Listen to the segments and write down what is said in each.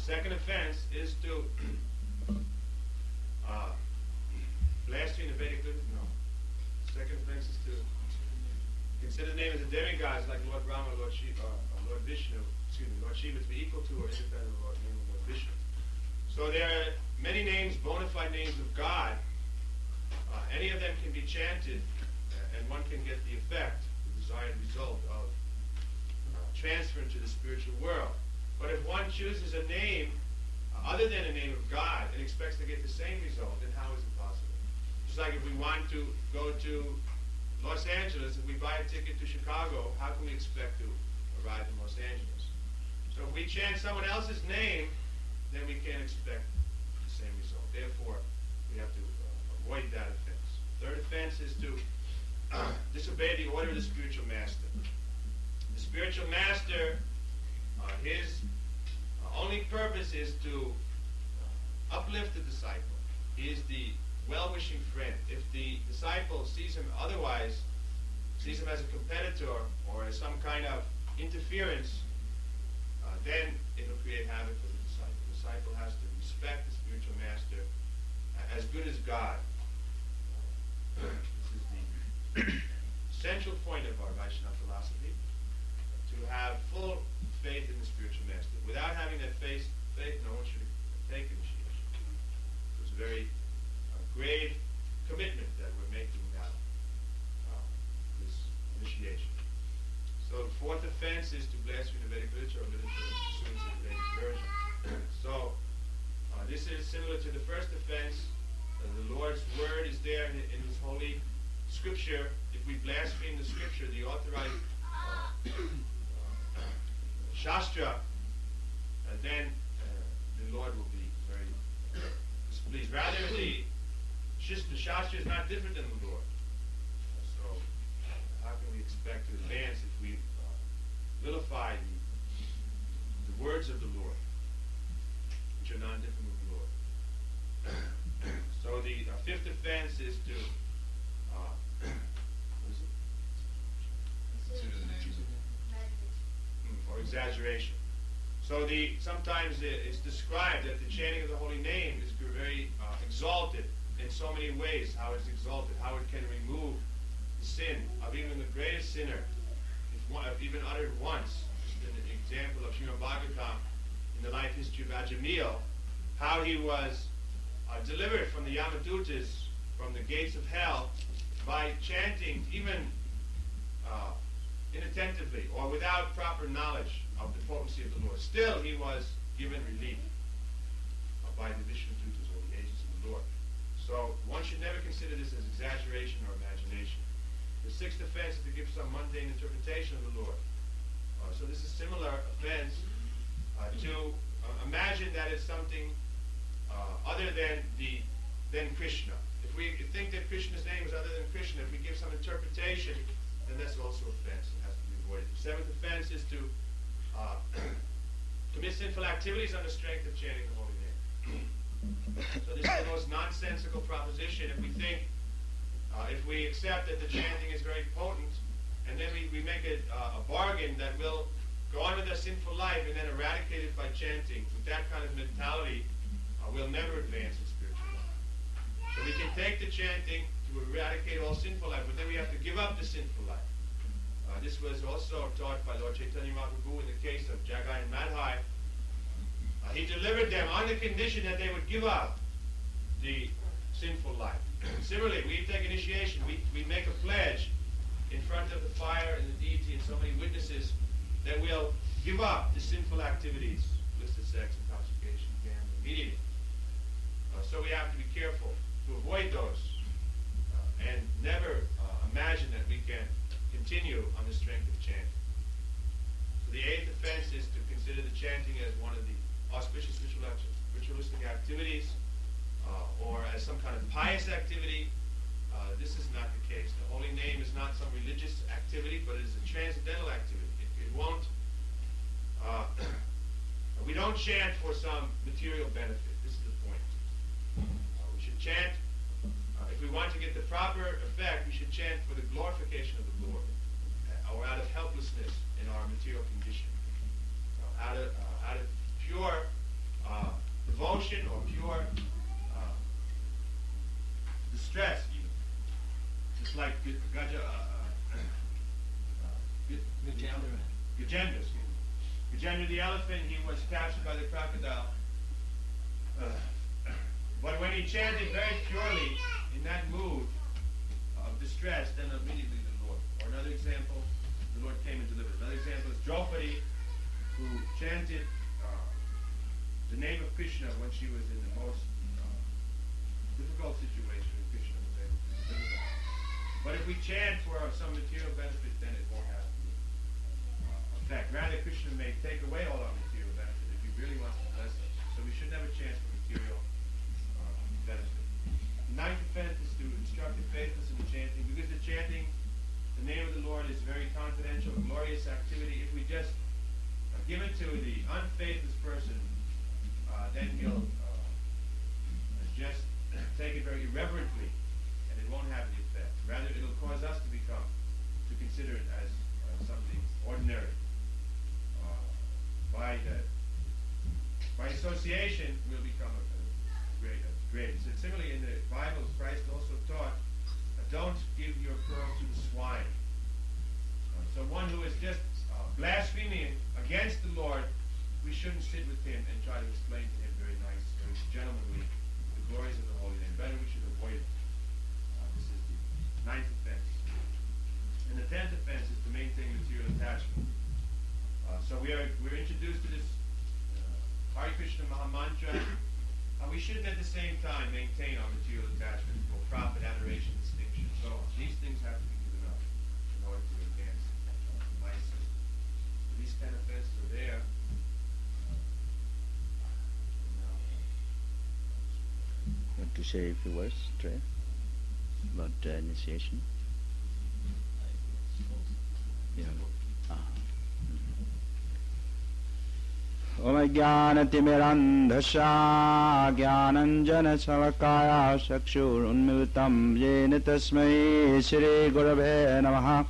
second offense is to blaspheme the Vedic literature. No. Second offense is to consider the name of the demigods like Lord Brahma, Lord Shiva, Lord Vishnu, Lord Shiva to be equal to or independent of Lord Vishnu. So there are many names, bona fide names of God. Any of them can be chanted, and one can get the effect, the desired result of transfer into the spiritual world. But if one chooses a name other than a name of God and expects to get the same result, then how is it possible? Just like if we want to go to Los Angeles, if we buy a ticket to Chicago, how can we expect to arrive in Los Angeles? So if we chant someone else's name, then we can't expect the same result. Therefore, we have to avoid that offense. Third offense is to disobey the order of the spiritual master. The spiritual master, his only purpose is to uplift the disciple. He is the well-wishing friend. If the disciple sees him otherwise, sees him as a competitor or as some kind of interference, then it will create havoc for the disciple. The disciple has to respect the spiritual master as good as God. This is the central point of our Vaishnava philosophy, to have full faith in the spiritual master. Without having that faith, no one should take initiation. It's a very grave commitment that we're making now, this initiation. So the fourth offense is to blaspheme the Vedic literature or literature in pursuance of the Vedic version. So this is similar to the first offense. The Lord's word is there in His holy scripture. If we blaspheme the scripture, the authorized Shastra, then the Lord will be very displeased. Rather, the Shastra is not different than the Lord. So how can we expect to advance if we vilify the words of the Lord, which are non-different from the Lord? So the fifth offense is to what is it? Or exaggeration. So sometimes it's described that the chanting of the holy name is very exalted in so many ways. How it's exalted, how it can remove the sin of even the greatest sinner, if even uttered once. Just an example of Srimad Bhagavatam in the life history of Ajamil, how he was delivered from the Yamadutas, from the gates of hell, by chanting even inattentively or without proper knowledge of the potency of the Lord. Still, he was given relief by the Vishnudutas or the agents of the Lord. So one should never consider this as exaggeration or imagination. The sixth offense is to give some mundane interpretation of the Lord. So this is similar offense to imagine that it's something other than Krishna. If we think that Krishna's name is other than Krishna, if we give some interpretation, then that's also offense and has to be avoided. The seventh offense is to commit sinful activities on the strength of chanting the holy name. So this is the most nonsensical proposition. If we think, if we accept that the chanting is very potent, and then we make a bargain that we'll go on with our sinful life and then eradicate it by chanting, with that kind of mentality, we'll never advance in spiritual life. So we can take the chanting to eradicate all sinful life, but then we have to give up the sinful life. This was also taught by Lord Chaitanya Mahaprabhu in the case of Jagai and Madhai. He delivered them on the condition that they would give up the sinful life. Similarly, we take initiation. We make a pledge in front of the fire and the deity and so many witnesses that we'll give up the sinful activities, illicit sex, intoxication, gambling, immediately. So we have to be careful to avoid those and never imagine that we can continue on the strength of chanting. So the eighth offense is to consider the chanting as one of the auspicious ritualistic activities or as some kind of pious activity. This is not the case. The holy name is not some religious activity, but it is a transcendental activity. It won't, we don't chant for some material benefit. This is the point. We should chant, if we want to get the proper effect, we should chant for the glorification of the Lord, or out of helplessness in our material condition, out of pure Just like Gajendra, Gajendra the elephant, he was captured by the crocodile. But when he chanted very purely in that mood of distress, then immediately the Lord. Or another example, the Lord came and delivered. Another example is Draupadi, who chanted the name of Krishna when she was in the most difficult situation, and Krishna was able to deliver her. But if we chant for some material benefit, then it won't have the effect. Rather, Krishna may take away all our material benefit if he really wants to bless us. So we should never chant for material benefit. The ninth offense is to instruct the faithless in the chanting, because the chanting, the name of the Lord is very confidential, glorious activity. If we just give it to the unfaithless person, then he'll just take it very irreverently, and it won't have the effect. Rather, it'll cause us to consider it as something ordinary. By association, we'll become a great. So similarly, in the Bible, Christ also taught, don't give your pearl to the swine. So one who is just blaspheming against the Lord, we shouldn't sit with him and try to explain to him very gentlemanly the glories of the Holy Name. Better we should avoid it. This is the ninth offense. And the 10th offense is to maintain material attachment. So we're introduced to this Hare Krishna Maha Mantra. We shouldn't at the same time maintain our material attachment for profit, adoration, distinction, and so on. These things have to be given up in order to advance nicely. These 10 offenses are there. Want to say a few words, Trey, about initiation? Yeah. Om Jnanatimirandhasya Jnananjana-Salakaya Chakshurunmilitam Yena Tasmai Shri Gurave Namaha.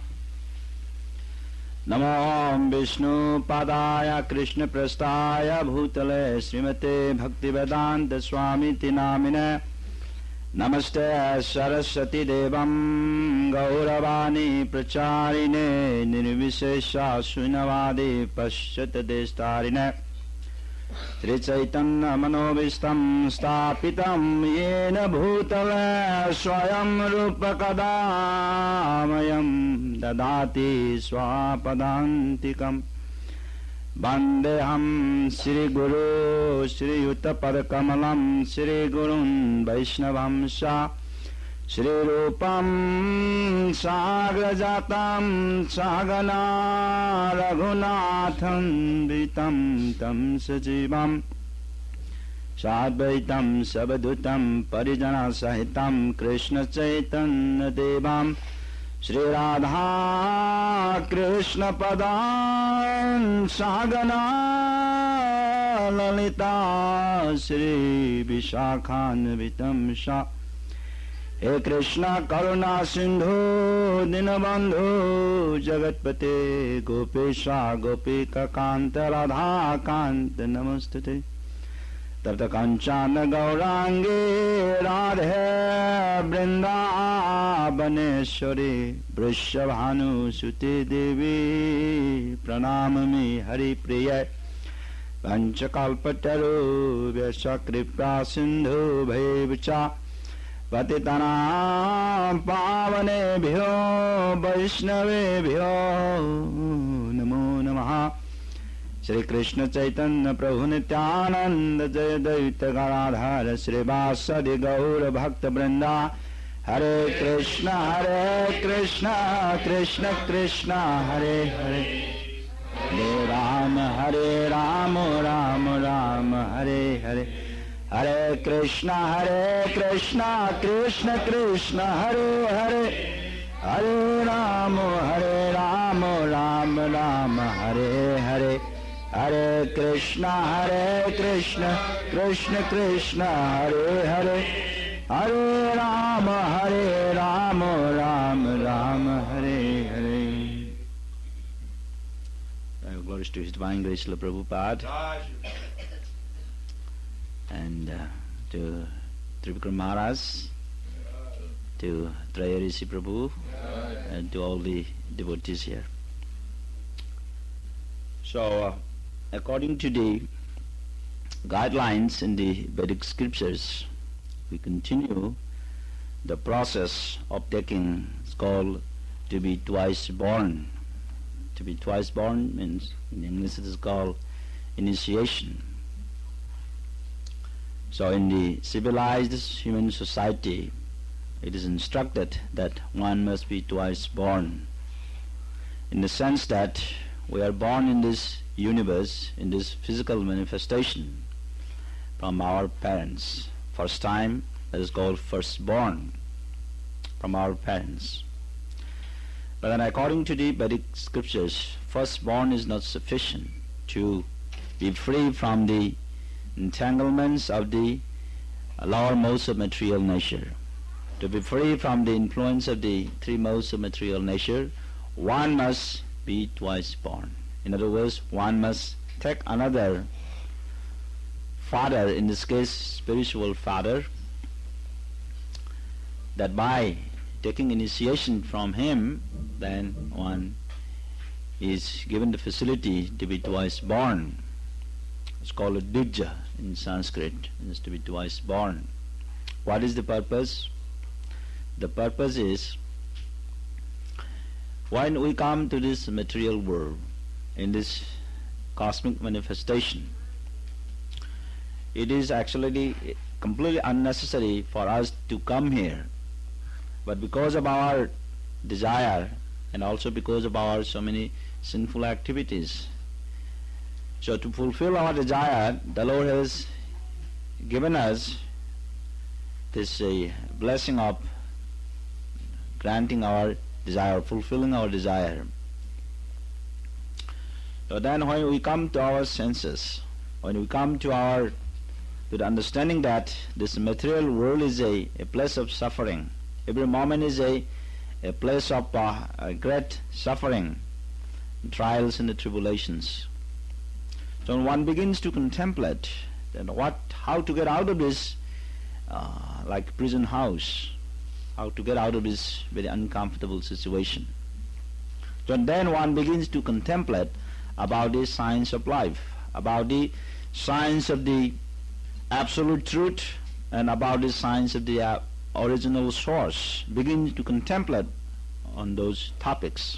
Namo Vishnu Padaya Krishna Prastaya Bhutale Srimate Bhaktivedanta Swamiti Namine. Namaste Saraswati Devam Gauravani Pracharine Nirvishesha Sunavadi Pashyata Destarine Sri Chaitanya Manovistam Stapitam Yena Bhutale Swayam Rupa Kadamayam Dadati Swapadantikam Vandeham Sri Guru Sri Yuta Padakamalam Sri Gurun Vaishnavam Sha Sri Rupam Sagrajatam Sagana Raghunatham Vitam Tam Sajivam Sadvaitam Sabadutam Parijana Sahitam Krishna Chaitanya Devam Shri Radha Krishna Padan Sagana Lalita Shri Vishakhan Vitam Sha He Krishna Karuna Sindhu Dinabandhu Jagatpate Gopesha Gopika Kanta Radha Kanta Namastate Tapta Kanchana Gaurangi Radhe Vrindavaneshwari Vrishabhanu Suti Devi Pranamami Hari Priya Panchakalpataru Vyasakripa Sindhu Bhaivcha Patitanam Pavanebhyo Vaishnavebhyo Namo Namaha Shri Krishna Chaitanya Prabhu Nityananda Jaya Daita Garadhara Shri Vasadi Gaura Bhakta Vrinda Hare Krishna Krishna Krishna Hare Hare Hare Rama Rama Rama Hare Hare Hare Krishna Krishna Krishna Hare Hare Hare Rama Rama Rama Hare Hare Hare Krishna Krishna Krishna Hare Hare Hare Rama Rama Hare Hare. Glories to His Divine Grace Srila Prabhupada and to Trivikram Maharaj to Traya Rishi Prabhu, and to all the devotees here. So, according to the guidelines in the Vedic scriptures, we continue the process of taking, it's called to be twice born. To be twice born means, in English it is called initiation. So in the civilized human society, it is instructed that one must be twice born, in the sense that we are born in this universe, in this physical manifestation, from our parents. First time, that is called firstborn, from our parents. But then according to the Vedic scriptures, firstborn is not sufficient to be free from the entanglements of the lower modes of material nature. To be free from the influence of the three modes of material nature, one must be twice born. In other words, one must take another father, in this case spiritual father, that by taking initiation from him, then one is given the facility to be twice born. It's called a Dvija in Sanskrit. It is to be twice born. What is the purpose? The purpose is, when we come to this material world, in this cosmic manifestation, it is actually completely unnecessary for us to come here. But because of our desire, and also because of our so many sinful activities, so to fulfill our desire, the Lord has given us this blessing of granting our desire, fulfilling our desire. So then when we come to our senses, when we come to the understanding that this material world is a place of suffering, every moment is a place of great suffering, trials and tribulations. So when one begins to contemplate then how to get out of this like prison house, how to get out of this very uncomfortable situation. So then one begins to contemplate about the science of life, about the science of the absolute truth, and about the science of the original source. Begins to contemplate on those topics.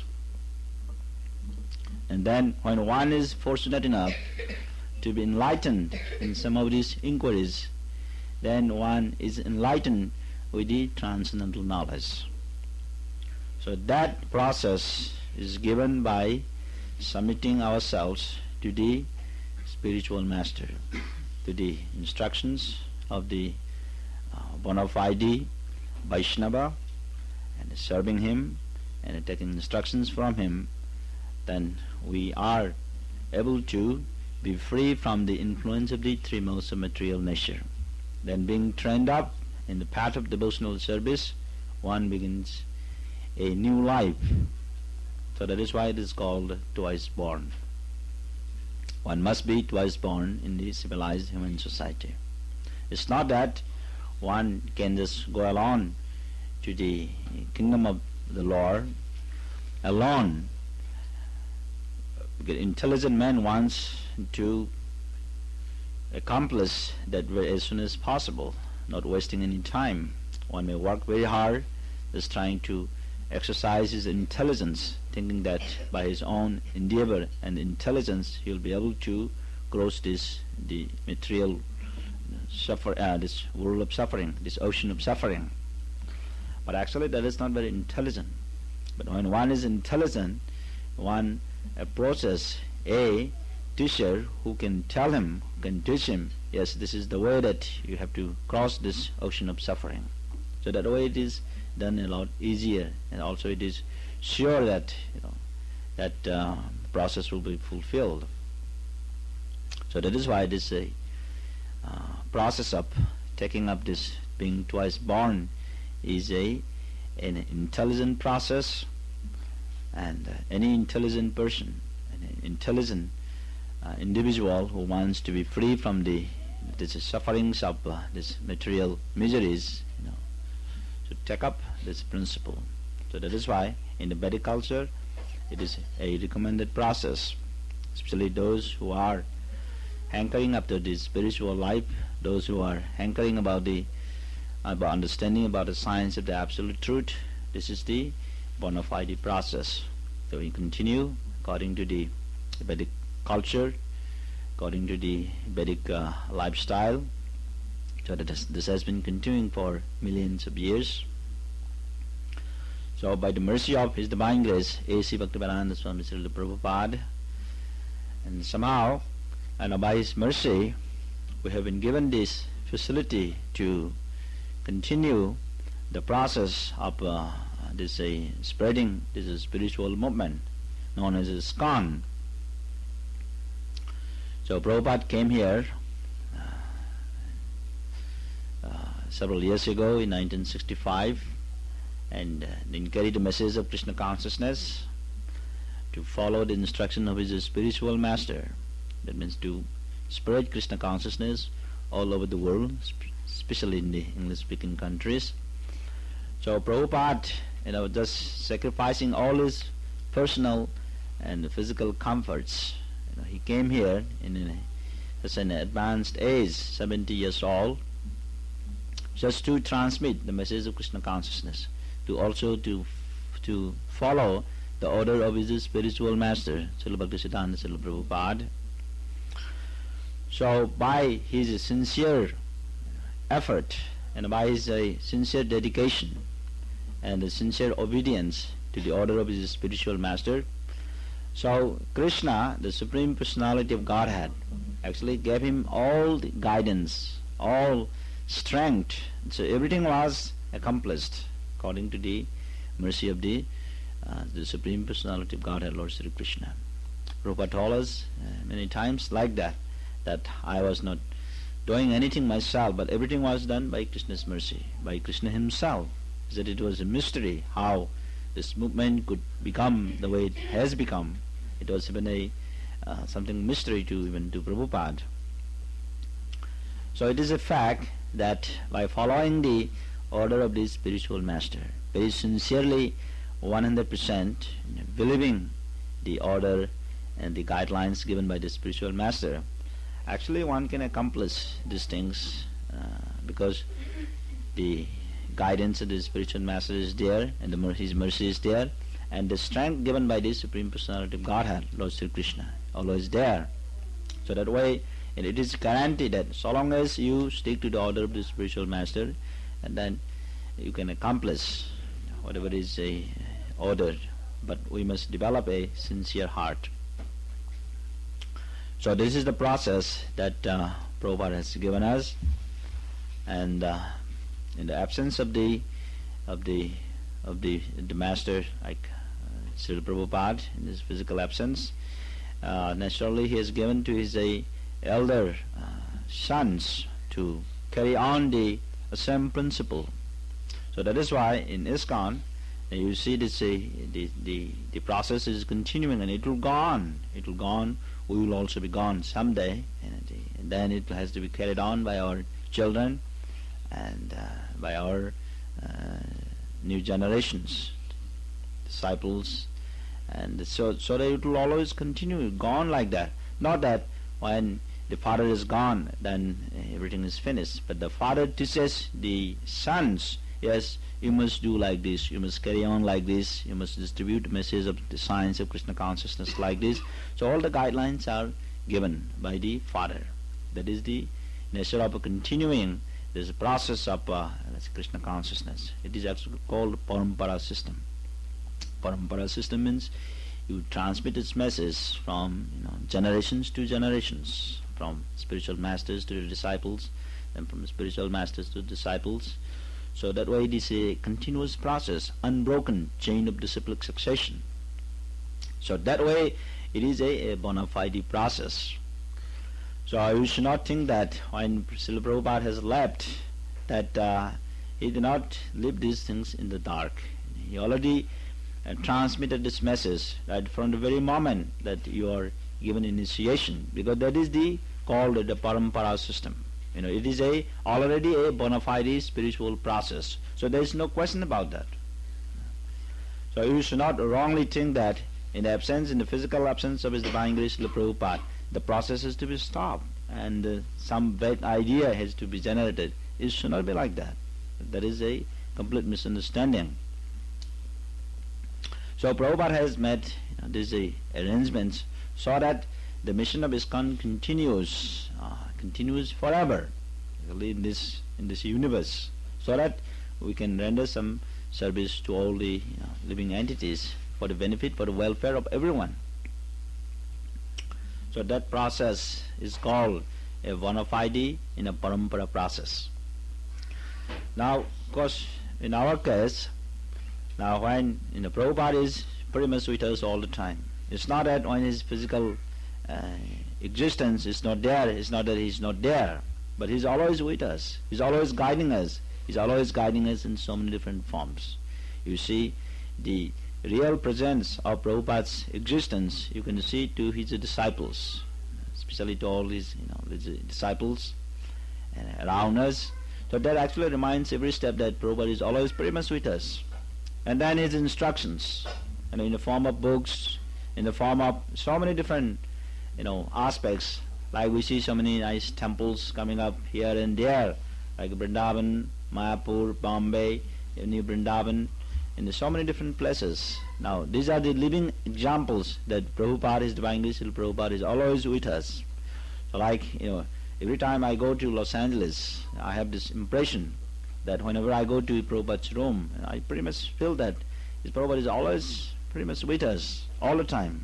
And then when one is fortunate enough to be enlightened in some of these inquiries, then one is enlightened with the transcendental knowledge. So that process is given by submitting ourselves to the spiritual master, to the instructions of the bona fide Vaishnava, and serving him and taking instructions from him. Then we are able to be free from the influence of the three modes of material nature. Then being trained up in the path of devotional service, one begins a new life. So that is why it is called twice born. One must be twice born in the civilized human society. It's not that one can just go alone to the kingdom of the Lord alone. Because intelligent man wants to accomplish that as soon as possible, not wasting any time. One may work very hard, just trying to exercise his intelligence, thinking that by his own endeavor and intelligence he will be able to cross the material this world of suffering, this ocean of suffering. But actually that is not very intelligent. But when one is intelligent, one approaches a teacher who can tell him, can teach him, yes, this is the way that you have to cross this ocean of suffering. So that way it is done a lot easier, and also it is sure that that process will be fulfilled. So that is why it is a process of taking up this being twice born is an intelligent process, and any intelligent person, an intelligent individual who wants to be free from these sufferings of these material miseries, to take up this principle. So that is why in the Vedic culture it is a recommended process, especially those who are hankering after the spiritual life, those who are hankering about understanding about the science of the absolute truth. This is the bona fide process. So we continue according to the Vedic culture, according to the Vedic lifestyle. So that this has been continuing for millions of years. So by the mercy of His Divine Grace, A.C. Bhaktivedanta Swami Srila Prabhupada, and somehow, and by His mercy, we have been given this facility to continue the process of spreading this spiritual movement known as ISKCON. So Prabhupada came here several years ago in 1965 and then carried the message of Krishna consciousness to follow the instruction of his spiritual master. That means to spread Krishna consciousness all over the world, especially in the English-speaking countries. So Prabhupada, just sacrificing all his personal and physical comforts, he came here in such an advanced age, 70 years old, just to transmit the message of Krishna consciousness, to also to follow the order of his spiritual master, Srila Bhaktisiddhanta Srila Prabhupada. So by his sincere effort and by his sincere dedication and the sincere obedience to the order of his spiritual master, so Krishna, the Supreme Personality of Godhead, actually gave him all the guidance, all strength. So everything was accomplished according to the mercy of the Supreme Personality of Godhead, Lord Sri Krishna. Prabhupada told us many times like that I was not doing anything myself, but everything was done by Krishna's mercy, by Krishna himself. That it was a mystery how this movement could become the way it has become. It was even something mystery to Prabhupada. So it is a fact that by following the order of the spiritual master, very sincerely, 100%, believing the order and the guidelines given by the spiritual master, actually one can accomplish these things because the guidance of the spiritual master is there and his mercy is there, and the strength given by the Supreme Personality of Godhead, Lord Sri Krishna, always there. So that way it is guaranteed that so long as you stick to the order of the spiritual master, and then you can accomplish whatever is ordered. But we must develop a sincere heart. So this is the process that Prabhupada has given us, and in the absence of the master, like Srila Prabhupada, in his physical absence, naturally he has given to his elder sons to carry on the same principle. So that is why in ISKCON you see this the process is continuing, and it will go on. It will go on. We will also be gone someday, and then it has to be carried on by our children and by our new generations, disciples, and so that it will always continue, go on like that. Not that when the father is gone, then everything is finished. But the father teaches the sons, yes, you must do like this, you must carry on like this, you must distribute the message of the science of Krishna consciousness like this. So all the guidelines are given by the father. That is the nature of continuing this process of Krishna consciousness. It is actually called Parampara system. Parampara system means you transmit its message from generations to generations, from spiritual masters to the disciples, then from spiritual masters to disciples. So that way it is a continuous process, unbroken chain of disciplic succession. So that way it is a bona fide process. So you should not think that when Srila Prabhupada has left, that he did not leave these things in the dark. He already transmitted this message right from the very moment that you are given initiation, because that is called the Parampara system. It is already a bona fide spiritual process. So there is no question about that. So you should not wrongly think that in the physical absence of His Divine Grace Srila Prabhupada, the process is to be stopped and some bad idea has to be generated. It should not be like that. That is a complete misunderstanding. So Prabhupada has made these arrangements so that the mission of ISKCON continues forever in this universe, so that we can render some service to all the living entities for the benefit, for the welfare of everyone. So that process is called a bona fide in a parampara process. Now, of course, in our case, now when Prabhupada is pretty much with us all the time. It's not that when his physical existence is not there, it's not that he's not there, but he's always with us. He's always guiding us. He's always guiding us in so many different forms. You see, the real presence of Prabhupada's existence, you can see to his disciples, especially to all his disciples around us. So that actually reminds every step that Prabhupada is always pretty much with us. And then his instructions, in the form of books, in the form of so many different, aspects. Like we see so many nice temples coming up here and there, like Vrindavan, Mayapur, Bombay, New Vrindavan, in so many different places. Now, these are the living examples that Prabhupada, His Divine Grace Srila Prabhupada, is always with us. So like, every time I go to Los Angeles, I have this impression that whenever I go to Prabhupada's room, I pretty much feel that His Prabhupada is always pretty much with us, all the time.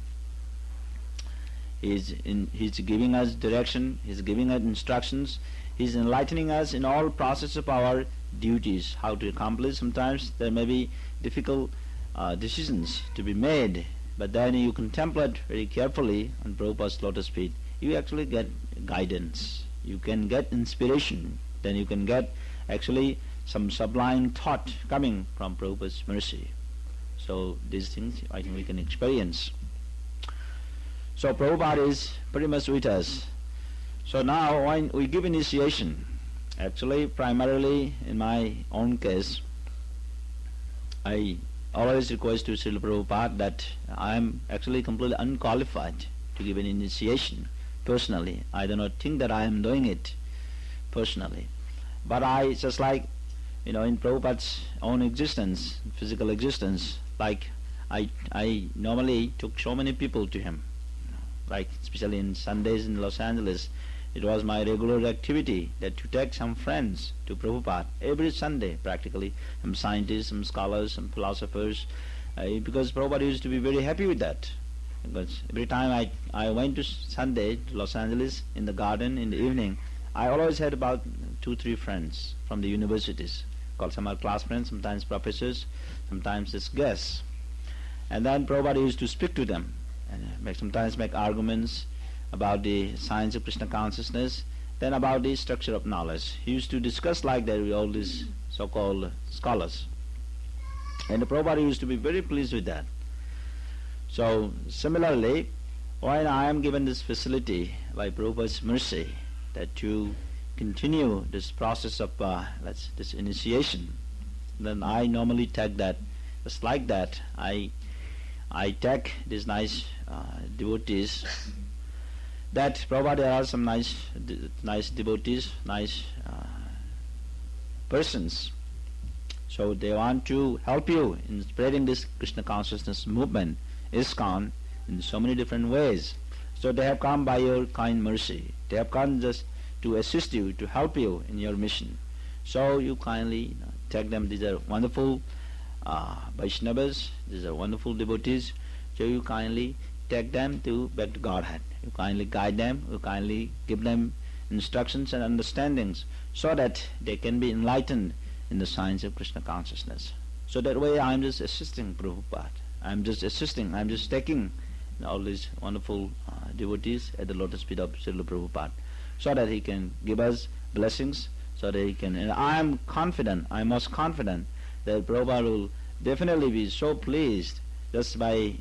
He's giving us direction, He's giving us instructions, He's enlightening us in all process of our duties, how to accomplish. Sometimes there may be difficult decisions to be made, but then you contemplate very carefully on Prabhupada's lotus feet, you actually get guidance, you can get inspiration, then you can get actually some sublime thought coming from Prabhupada's mercy. So these things I think we can experience. So Prabhupada is pretty much with us. So now when we give initiation, actually primarily in my own case, I always request to Srila Prabhupada that I am actually completely unqualified to give an initiation personally. I do not think that I am doing it personally. But I, just like, in Prabhupada's own existence, physical existence, like I normally took so many people to him. Like especially in Sundays in Los Angeles, it was my regular activity that to take some friends to Prabhupada every Sunday practically, some scientists, some scholars, some philosophers, because Prabhupada used to be very happy with that. Because every time I went to Sunday to Los Angeles in the garden in the evening, I always had about 2-3 friends from the universities, called some are class friends, sometimes professors, sometimes as guests. And then Prabhupada used to speak to them and sometimes make arguments about the science of Krishna consciousness, then about the structure of knowledge. He used to discuss like that with all these so-called scholars. And the Prabhupada used to be very pleased with that. So similarly, when I am given this facility by Prabhupada's mercy that to continue this process of this initiation, then I normally take that, just like that, I take these nice devotees. That Prabhupada, there are some nice devotees, nice persons. So they want to help you in spreading this Krishna consciousness movement, ISKCON, in so many different ways. So they have come by your kind mercy. They have come just to assist you, to help you in your mission. So you kindly take them. These are wonderful Vaishnavas, these are wonderful devotees. So you kindly take them back to Godhead. You kindly guide them, you kindly give them instructions and understandings so that they can be enlightened in the science of Krishna consciousness. So that way I am just assisting Prabhupada. I am just taking all these wonderful devotees at the lotus feet of Srila Prabhupada so that he can give us blessings, so that he can, and I am confident, I am most confident that Prabhupada will definitely be so pleased just by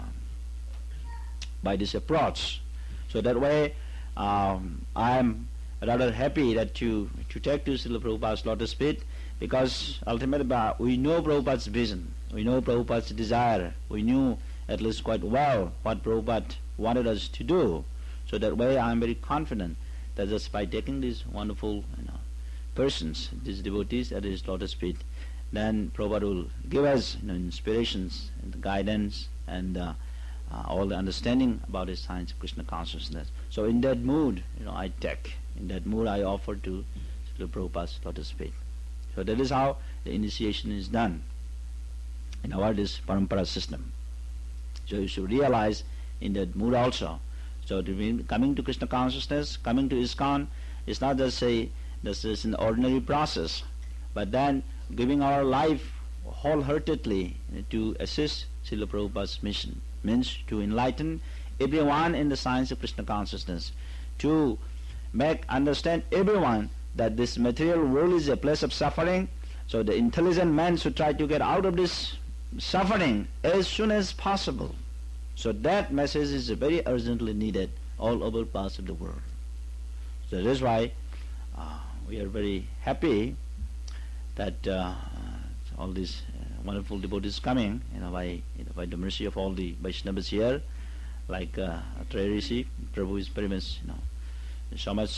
by this approach. So that way I am rather happy that to take to Srila Prabhupada's lotus feet, because ultimately we know Prabhupada's vision, we know Prabhupada's desire, we knew at least quite well what Prabhupada wanted us to do. So that way I am very confident that just by taking these wonderful persons, these devotees at his lotus feet, then Prabhupada will give us inspirations and guidance and all the understanding about his science of Krishna consciousness. So in that mood, I take. In that mood I offer to Srila Prabhupada's lotus feet. So that is how the initiation is done in our this parampara system. So you should realize in that mood also. So coming to Krishna consciousness, coming to ISKCON, is not just this is an ordinary process, but then giving our life wholeheartedly to assist Srila Prabhupada's mission, means to enlighten everyone in the science of Krishna consciousness, to make understand everyone that this material world is a place of suffering. So the intelligent man should try to get out of this suffering as soon as possible. So that message is very urgently needed all over parts of the world. So that is why we are very happy that all these wonderful devotees coming, by the mercy of all the Vaishnavas here, like Traya Rishi. Prabhu is very much, so much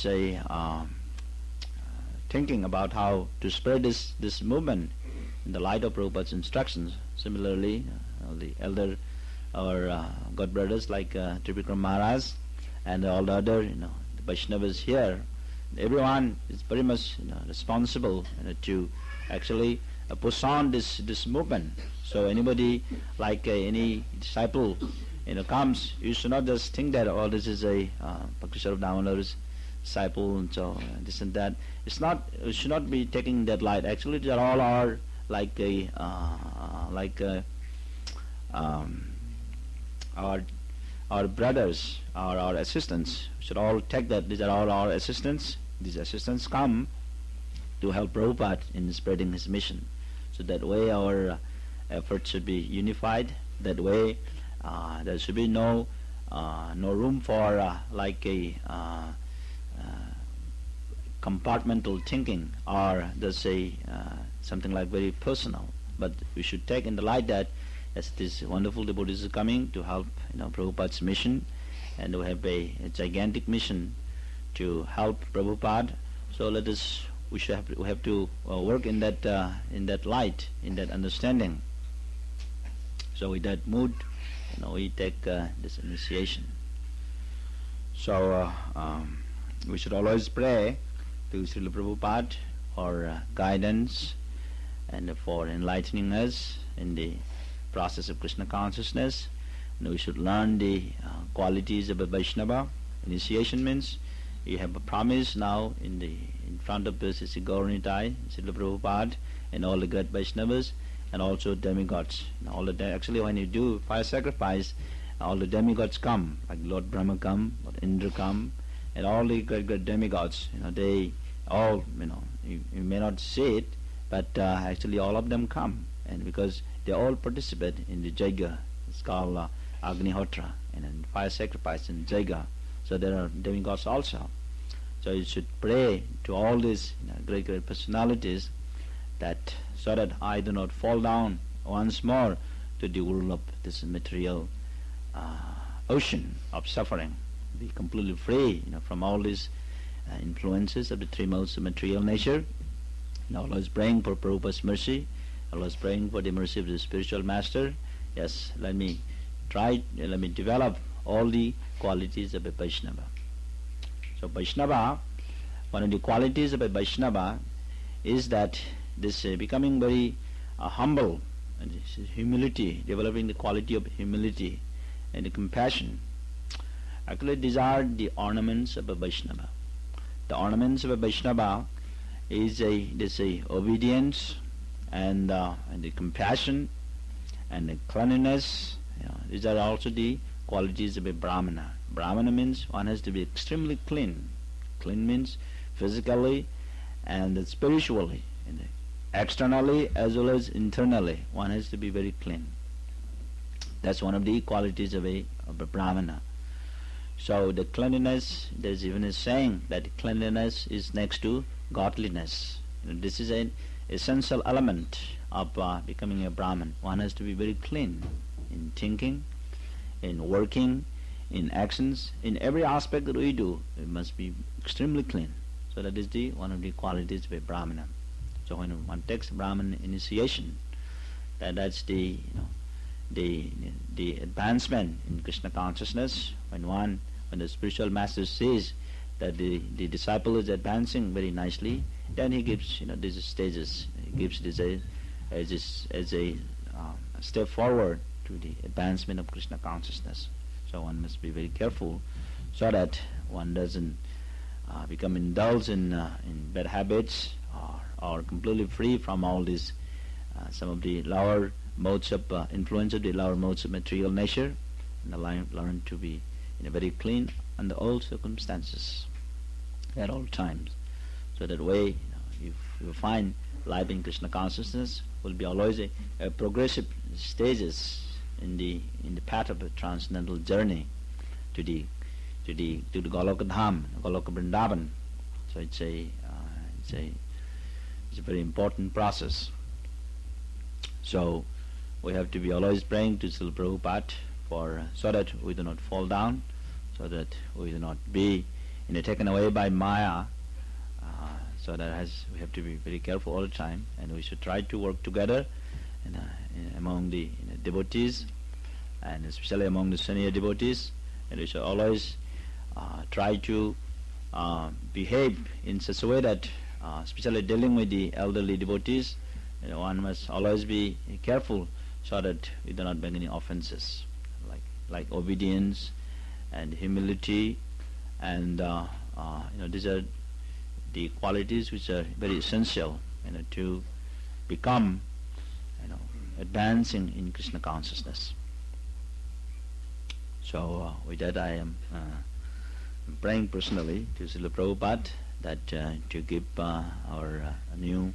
thinking about how to spread this movement in the light of Prabhupada's instructions. Similarly, the elder, our god brothers like Trivikram Maharaj and all the other, the Vaishnavas here, everyone is very much responsible to actually push on this movement. So anybody, like any disciple, comes, you should not just think that this is a Bhakti Swarup Damodar's disciple and so this and that. It's not. It should not be taking that light. Actually, they all are like our brothers, our assistants. We should all take that these are all our assistants. These assistants come to help Prabhupada in spreading his mission. So that way our efforts should be unified. That way there should be no room for like a compartmental thinking, or let's say something like very personal. But we should take in the light that as these wonderful devotees are coming to help Prabhupada's mission, and we have a gigantic mission to help Prabhupada. So we have to work in that light, in that understanding. So with that mood, we take this initiation. So we should always pray to Srila Prabhupada for guidance and for enlightening us in the process of Krishna consciousness. And we should learn the qualities of a Vaishnava. Initiation means you have a promise now in front of the Sri Gauranitai, Srila Prabhupada, and all the great Vaishnavas, and also demigods. Actually, when you do fire sacrifice, all the demigods come, like Lord Brahma come, Lord Indra come, and all the great demigods. They all, you may not say it, but actually all of them come, and because they all participate in the Jaiga. It's called Agnihotra, and in fire sacrifice in Jaiga. So there are demigods also. So you should pray to all these great personalities that so that I do not fall down once more to the whirl of this material ocean of suffering. Be completely free from all these influences of the three modes of material nature. Always praying for Prabhupada's mercy, always praying for the mercy of the spiritual master. Yes, let me develop all the qualities of a Vaishnava. So Vaishnava, one of the qualities of a Vaishnava is that this becoming very humble, and this humility, developing the quality of humility and the compassion. Actually, these are the ornaments of a Vaishnava. The ornaments of a Vaishnava is obedience and the compassion and the cleanliness. These are also the qualities of a Brahmana. Brahmana means one has to be extremely clean. Clean means physically and spiritually, and externally as well as internally. One has to be very clean. That's one of the qualities of a Brahmana. So the cleanliness, there's even a saying that cleanliness is next to godliness. This is an essential element of becoming a Brahmin. One has to be very clean in thinking, in working, in actions, in every aspect that we do. It must be extremely clean. So that is one of the qualities of a Brahmana. So when one takes Brahmin initiation, that's the advancement in Krishna consciousness. When the spiritual master says that the disciple is advancing very nicely, then he gives these stages. He gives this as a step forward to the advancement of Krishna consciousness. So one must be very careful so that one doesn't become indulged in bad habits or completely free from all these some of the lower modes of influence of the lower modes of material nature, and learn to be very clean under all circumstances at all times. So that way, if you find life in Krishna consciousness will be always a progressive stages in the path of a transcendental journey to the Goloka Dham, Goloka Vrindavan. So it's a very important process. So we have to be always praying to Srila Prabhupada so that we do not fall down, so that we do not be taken away by Maya. So that we have to be very careful all the time, and we should try to work together among the devotees, and especially among the senior devotees, and we should always try to behave in such a way that, especially dealing with the elderly devotees, one must always be careful so that we do not make any offenses, like obedience and humility, and these are the qualities which are very essential to become advancing in Krishna consciousness. So with that I am praying personally to Srila Prabhupada that to give our new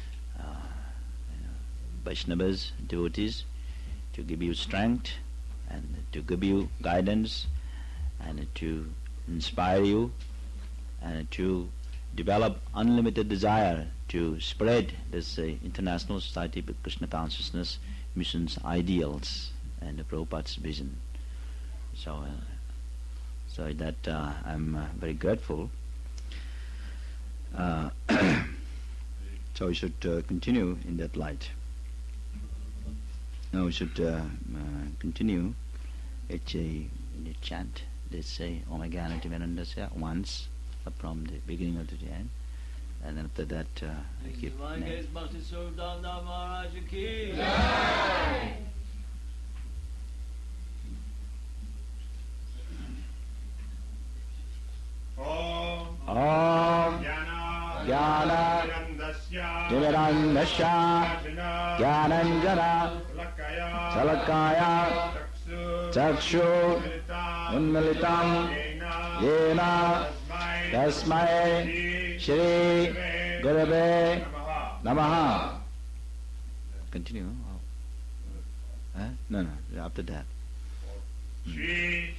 Vaishnavas, devotees, to give you strength and to give you guidance and to inspire you and to develop unlimited desire to spread this International Society of Krishna Consciousness mission's ideals and Prabhupada's vision. So that I'm very grateful. So we should continue in that light. Now we should continue. It's in the chant. They say Om Gyanati Vinandasya once from the beginning of the end, and then after that I keep name. Om Jnana Vimirandasya Jnananjana Salakaya Chakshu Unmilitam Yena Tasmai Shri Gurave Namaha. Continue. No, after that. Shri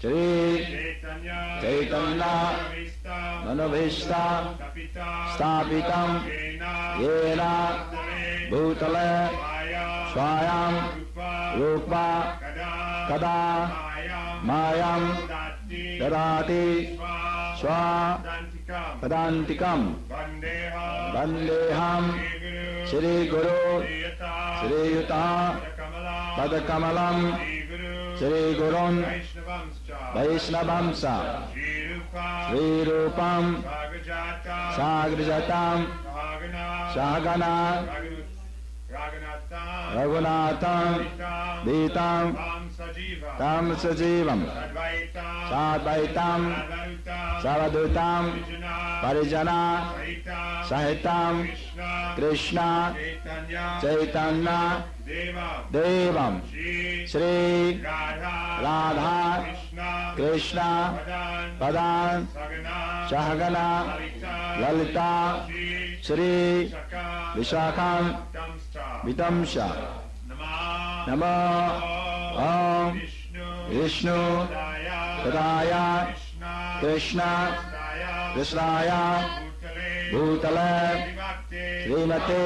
Chaitanya Manavishta Stapitam Yena Bhutale Swayam Rupa Kada Mayam Dadati Swa Padantikam Vandeham Shri Guru Shri Yuta Padakamalam Shri Gurun Vaishnavamsa Shri Rupam Sagrajatam Sahagana Raghunatham Vitam Tam Sajivam Sadvaitam Savadutam Parijana Sahitam Krishna Chaitanya Devam Shri Radha Krishna Padan Sahagana Lalita Shri Vishakam Vitamsha Nama Om Vishnu Padaya Krishna Krishnaya Bhutale Srimate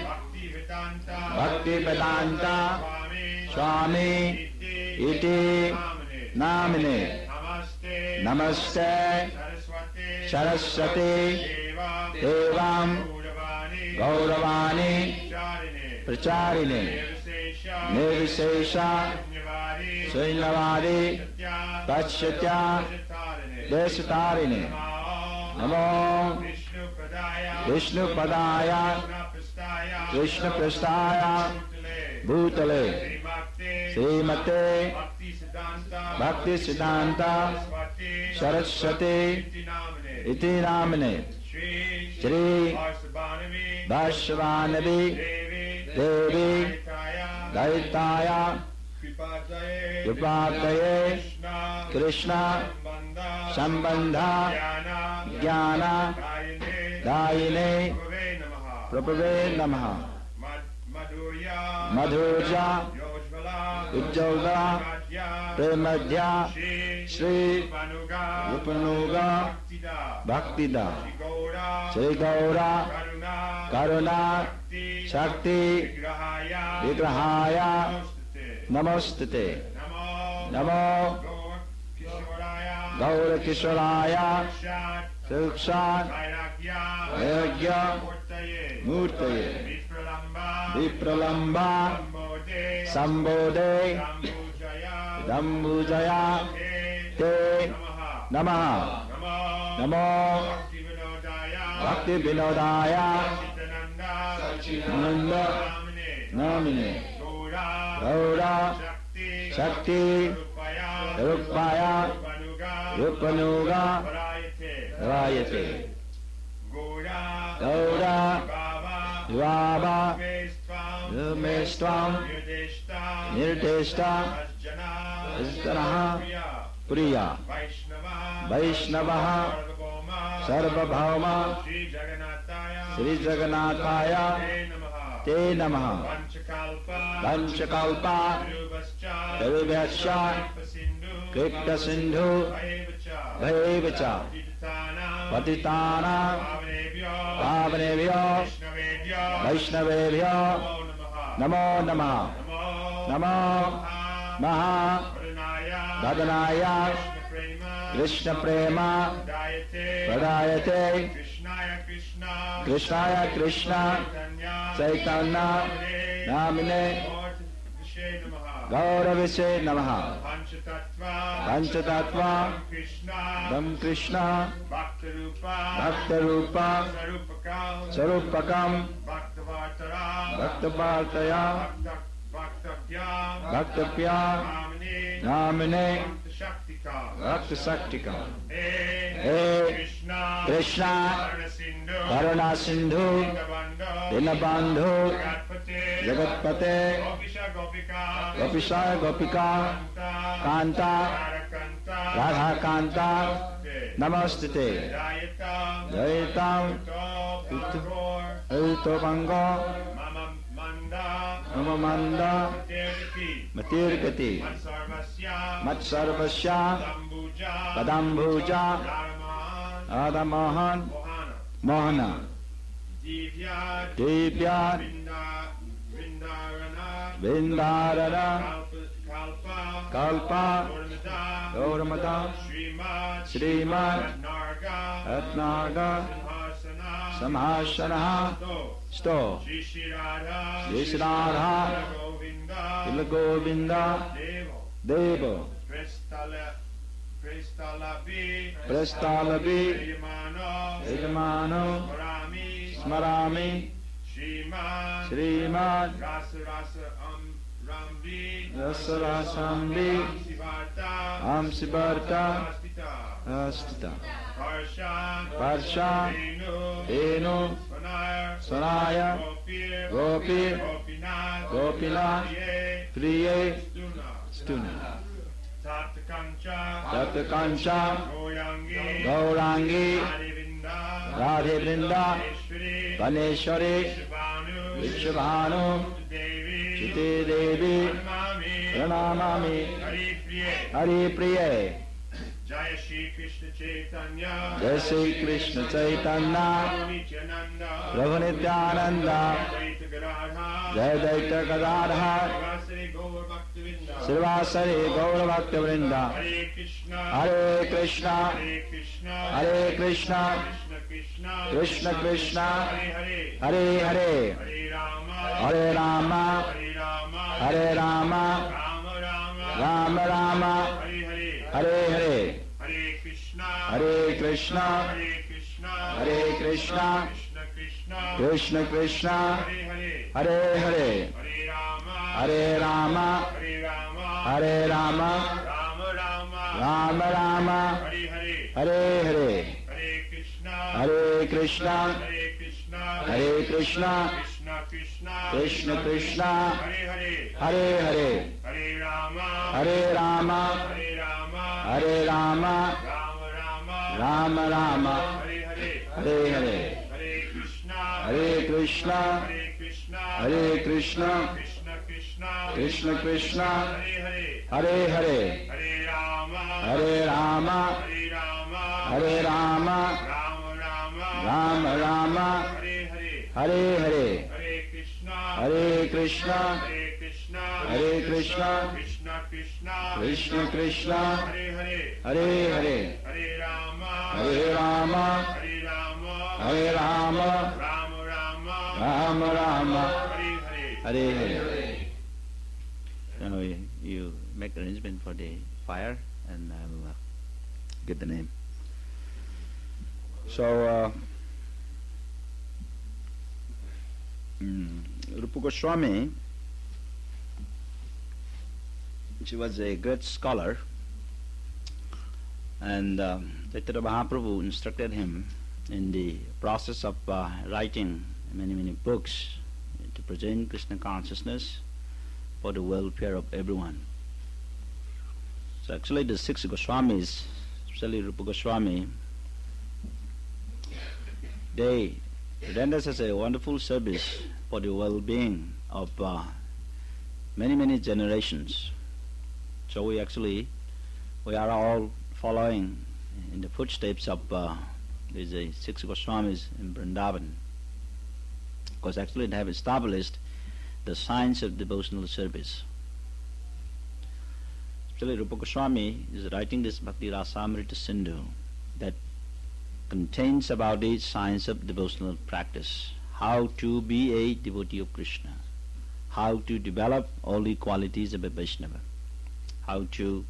Bhaktivedanta Swami Iti Namine Namaste Saraswati Devam Gauravani Pracharine Nirvisesha Srinavadi Pachyatya Desatarine Namo Vishnu Padaya Krishna Prastaya Bhutale Srimate Bhakti Siddhanta Saraswati Iti Namine Shri Vaishvanavi Devi Daitaya Kripadaye Krishna Sambandha Jnana Dayine Prabhave Namaha Madhurya Ujjvala Premadhya Sri Rupanuga Bhaktida Sri Gaura Karuna Shakti Vigrahaya Namostate Namo Gaura Kishoraya Sukshat Vairagya Murtaye Vipralamba Sambodhe Dambujaya Te Namaha Namo Bhakti Vinodaya Nanda Namine Gaura Shakti Rupaya Rupanuga Rayate Gaura Vava Mestvam Nirdeshta Istanaha Priya Vaishnavaha Sarvabhauma Sri Jagannataya Te Namaha Vanchakalpa Darubhyascha Kripta Sindhu Bhayevacha Patitana Pavanebhyo Vaishnavebhyo Namo Namaha Namo Maha Dadanaya Krishna Prema Pradayate Krishnaya Krishna Chaitanya Namine Gauravise Namaha Panchatattva Dham Krishna Bhaktarupa Sarupakam Bhaktavartaya Bhaktapya Namine Bhakta Shaktika He Krishna Karuna Sindhu Dinabandhu Jagatpate Gopisha Gopika Kanta Radha Kanta Namostate Jaitam Utopanga Mamamanda Matirgati Matsarvasya Padambuja Adamahan Mohana Divyat Vindarana Kalpa Gauramata Srimad Atnaga Samhasanaha Sto Shishradha Ilagovinda Devo Prestalabi Yajamano Smarami Srimad Rasarasambi Amsivarta Astita Parsha Enu Sanaya Gopi Gopina Priye Stuna Tatkancha Gaurangi Radhe Vrinda Vaneshwari Vishabhanu Chite Devi Pranamami Hari Priye Jaya Shri Krishna Chaitanya, Jai Shri Krishna Chaitanya, Prabhu Nityananda, Jai Daita Gadadhar, Srivasari Gaura Bhakta Vrinda, Hare Krishna, Hare Krishna, Krishna Krishna, Hare Hare, Hare Rama, Hare Rama, Rama Rama, Hare Hare, Hare Krishna, Hare Krishna, Krishna Krishna, Hare Hare, Hare Rama, Hare Rama, Rama Rama, Hare Hare, Hare Krishna, Hare Krishna, Krishna Krishna, Hare Hare, Hare Rama, Hare Rama, Rama Rama, Hare Hare, Hare Krishna, Hare Krishna, Krishna Krishna, Hare Hare, Hare Rama, Hare Rama, Rama Rama, Hare Hare, Hare Krishna, Hare Krishna, Krishna Krishna, Hare Hare, Hare Rama, Hare Rama, Rama Rama, Hare Hare. Now you make arrangement for the fire and I will get the name. So Rupa Goswami, she was a great scholar, and Chaitanya Mahaprabhu instructed him in the process of writing many books to present Krishna consciousness for the welfare of everyone. So actually the 6 Goswamis, especially Rupa Goswami, they rendered us a wonderful service for the well-being of many generations. So we are all following in the footsteps of these 6 Goswamis in Vrindavan, because actually they have established the science of devotional service. Especially Rupa Goswami is writing this Bhakti Rasamrita Sindhu that contains about the science of devotional practice, how to be a devotee of Krishna, how to develop all the qualities of a Vaishnava, how to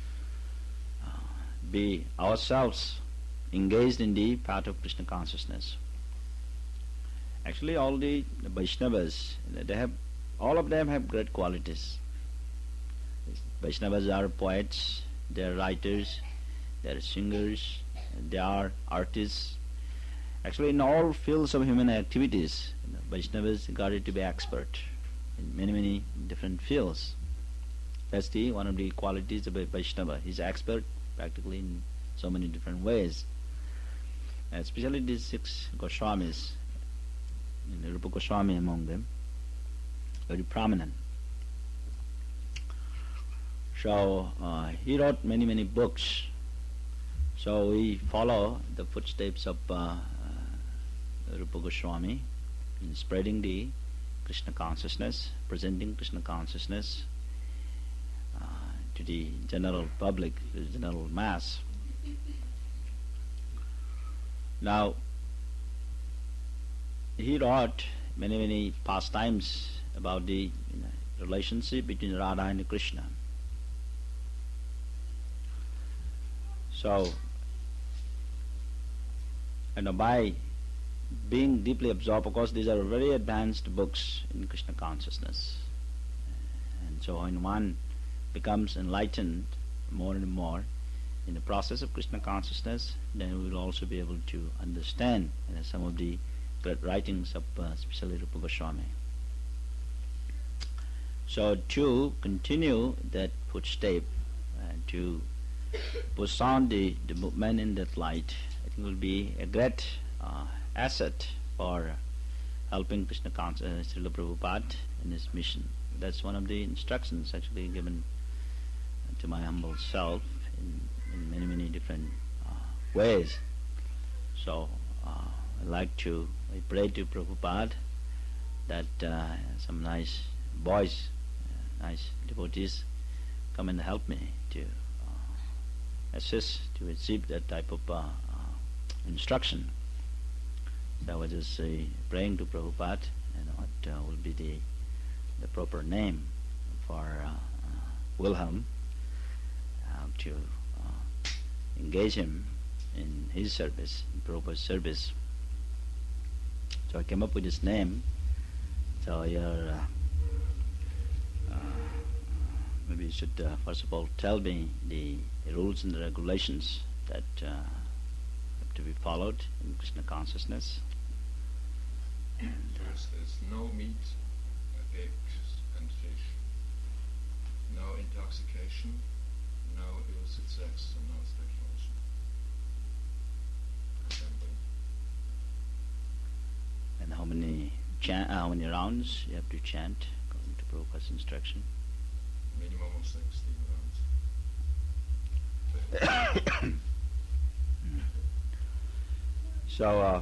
be ourselves engaged in the path of Krishna consciousness. Actually all the Vaishnavas, all of them have great qualities. Vaishnavas are poets, they are writers, they are singers, they are artists. Actually in all fields of human activities, Vaishnavas regarded to be expert in many different fields. That's one of the qualities of a Vaishnava. He's expert practically in so many different ways. Especially these 6 Goswamis, Rupa Goswami among them, very prominent. So he wrote many books. So we follow the footsteps of Rupa Goswami in spreading the Krishna consciousness, presenting Krishna consciousness to the general public, to the general mass. Now, he wrote many pastimes about the relationship between Radha and Krishna. So, by being deeply absorbed, of course these are very advanced books in Krishna consciousness, and so when one becomes enlightened more and more in the process of Krishna consciousness, then we will also be able to understand some of the great writings of especially Rupa Goswami. So to continue that footstep and to push on the movement in that light, I think will be a great asset for helping Krishna Srila Prabhupada in his mission. That's one of the instructions actually given to my humble self in in many different ways. So I pray to Prabhupada that some nice boys, nice devotees come and help me to assist to achieve that type of instruction. So I was just praying to Prabhupada what will be the proper name for Wilhelm, to engage him in his service, in Prabhupada's service. So I came up with this name. So maybe you should first of all tell me the rules and the regulations that have to be followed in Krishna consciousness. First, there's no meat, eggs and fish, no intoxication, no illicit sex, and no speculation. And how many rounds you have to chant according to Prabhupada's instruction? Minimum of 16 rounds. So,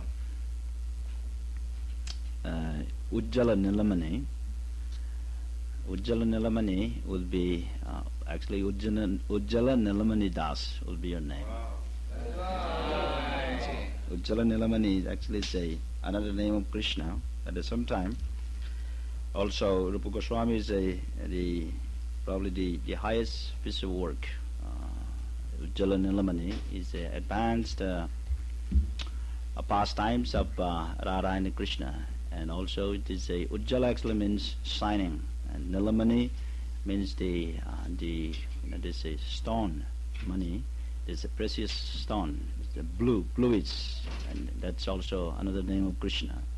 Ujjala Nilamani will be, actually Ujjala Nilamani Das will be your name. Wow. Ujjala Nilamani is actually another name of Krishna. At the same time, also Rupa Goswami is probably the highest piece of work. Ujjala Nilamani is advanced pastimes of Radha and Krishna, and also it is Ujjala actually means shining, and Nilamani means this stone, money. It's a precious stone. It's the bluish, and that's also another name of Krishna.